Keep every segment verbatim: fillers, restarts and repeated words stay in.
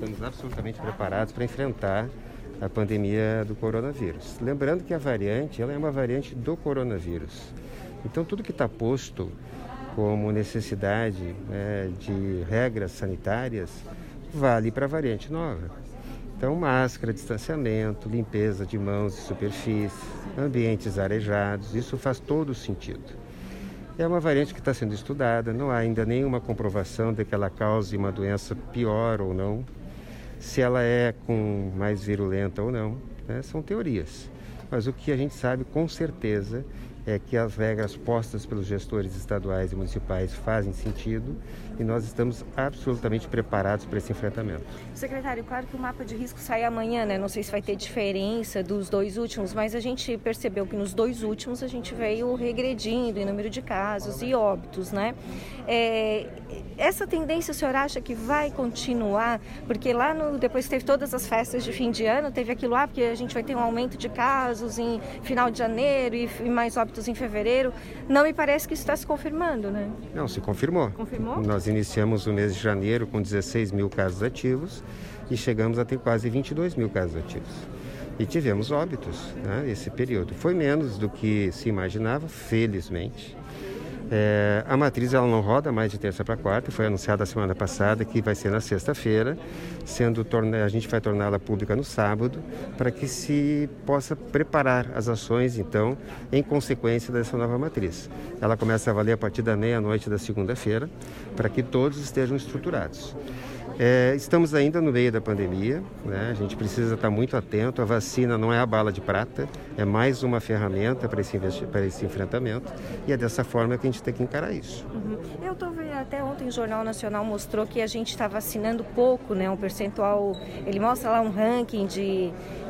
estamos absolutamente preparados para enfrentar a pandemia do coronavírus. Lembrando que a variante, ela é uma variante do coronavírus. Então, tudo que está posto como necessidade, né, de regras sanitárias vale para a variante nova. Então, máscara, distanciamento, limpeza de mãos e superfícies, ambientes arejados, isso faz todo sentido. É uma variante que está sendo estudada, não há ainda nenhuma comprovação de que ela cause uma doença pior ou não, se ela é com mais virulenta ou não, né? São teorias. Mas o que a gente sabe com certeza é que as regras postas pelos gestores estaduais e municipais fazem sentido e nós estamos absolutamente preparados para esse enfrentamento. Secretário, claro que o mapa de risco sai amanhã, né? Não sei se vai ter diferença dos dois últimos, mas a gente percebeu que nos dois últimos a gente veio regredindo em número de casos e óbitos, né? É, essa tendência o senhor acha que vai continuar? Porque lá no, depois que teve todas as festas de fim de ano, teve aquilo lá, porque a gente vai ter um aumento de casos em final de janeiro e, e mais óbitos em fevereiro. Não me parece que isso está se confirmando, né? Não, se confirmou. Confirmou? Nós iniciamos o mês de janeiro com dezesseis mil casos ativos e chegamos a ter quase vinte e dois mil casos ativos. E tivemos óbitos, né, esse período. Foi menos do que se imaginava, felizmente. É, a matriz ela não roda mais de terça para quarta, foi anunciada a semana passada que vai ser na sexta-feira, sendo torna, a gente vai torná-la pública no sábado, para que se possa preparar as ações, então, em consequência dessa nova matriz. Ela começa a valer a partir da meia-noite da segunda-feira, para que todos estejam estruturados. É, estamos ainda no meio da pandemia, né? A gente precisa estar muito atento. A vacina não é a bala de prata, é mais uma ferramenta para esse, para esse enfrentamento e é dessa forma que a gente tem que encarar isso. Uhum. Eu estou vendo, até ontem o Jornal Nacional mostrou que a gente está vacinando pouco, né? Um percentual, ele mostra lá um ranking de,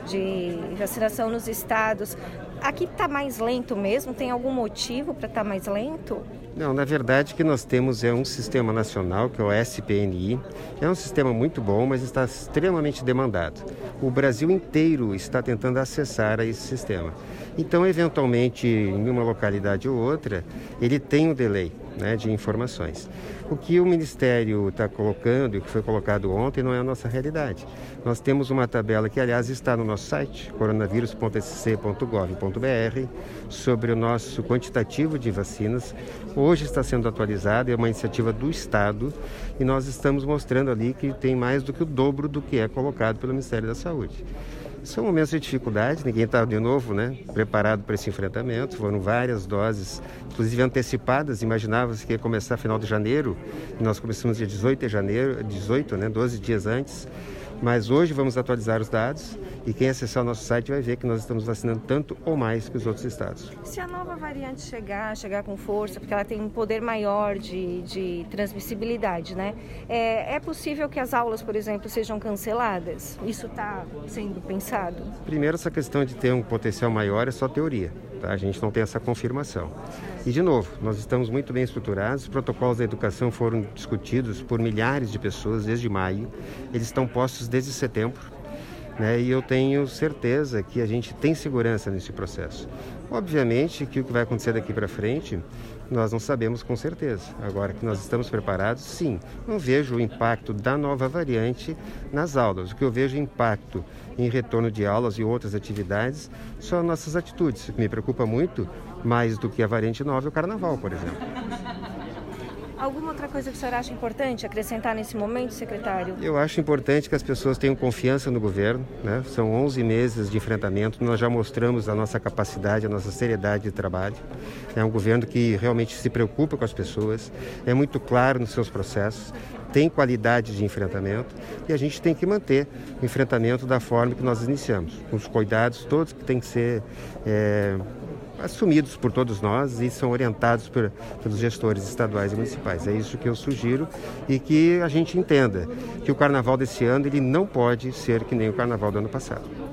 de vacinação nos estados. Aqui está mais lento mesmo? Tem algum motivo para estar mais lento? Não, na verdade o que nós temos é um sistema nacional, que é o S P N I. É um sistema muito bom, mas está extremamente demandado. O Brasil inteiro está tentando acessar a esse sistema. Então, eventualmente, em uma localidade ou outra, ele tem um delay, né, de informações. O que o Ministério está colocando e que foi colocado ontem não é a nossa realidade. Nós temos uma tabela que, aliás, está no nosso site, coronavírus ponto s c ponto gov ponto b r, sobre o nosso quantitativo de vacinas. Hoje está sendo atualizado, é uma iniciativa do Estado e nós estamos mostrando ali que tem mais do que o dobro do que é colocado pelo Ministério da Saúde. São momentos de dificuldade, ninguém está, de novo, né, preparado para esse enfrentamento. Foram várias doses, inclusive antecipadas. Imaginava-se que ia começar final de janeiro, e nós começamos dia dezoito de janeiro, dezoito, né, doze dias antes. Mas hoje vamos atualizar os dados e quem acessar o nosso site vai ver que nós estamos vacinando tanto ou mais que os outros estados. Se a nova variante chegar, chegar com força, porque ela tem um poder maior de, de transmissibilidade, né? É, é possível que as aulas, por exemplo, sejam canceladas? Isso está sendo pensado? Primeiro, essa questão de ter um potencial maior é só teoria, tá? A gente não tem essa confirmação. E, de novo, nós estamos muito bem estruturados, os protocolos da educação foram discutidos por milhares de pessoas desde maio, eles estão postos desde setembro, né? E eu tenho certeza que a gente tem segurança nesse processo. Obviamente que o que vai acontecer daqui para frente, nós não sabemos com certeza. Agora que nós estamos preparados, sim. Não vejo o impacto da nova variante nas aulas. O que eu vejo impacto em retorno de aulas e outras atividades são as nossas atitudes. O que me preocupa muito, mais do que a variante nova, é o carnaval, por exemplo. Alguma outra coisa que o senhor acha importante acrescentar nesse momento, secretário? Eu acho importante que as pessoas tenham confiança no governo, né? São onze meses de enfrentamento, nós já mostramos a nossa capacidade, a nossa seriedade de trabalho. É um governo que realmente se preocupa com as pessoas, é muito claro nos seus processos, tem qualidade de enfrentamento e a gente tem que manter o enfrentamento da forma que nós iniciamos, com os cuidados todos que têm que ser é, assumidos por todos nós e são orientados por, pelos gestores estaduais e municipais. É isso que eu sugiro e que a gente entenda que o carnaval desse ano ele não pode ser que nem o carnaval do ano passado.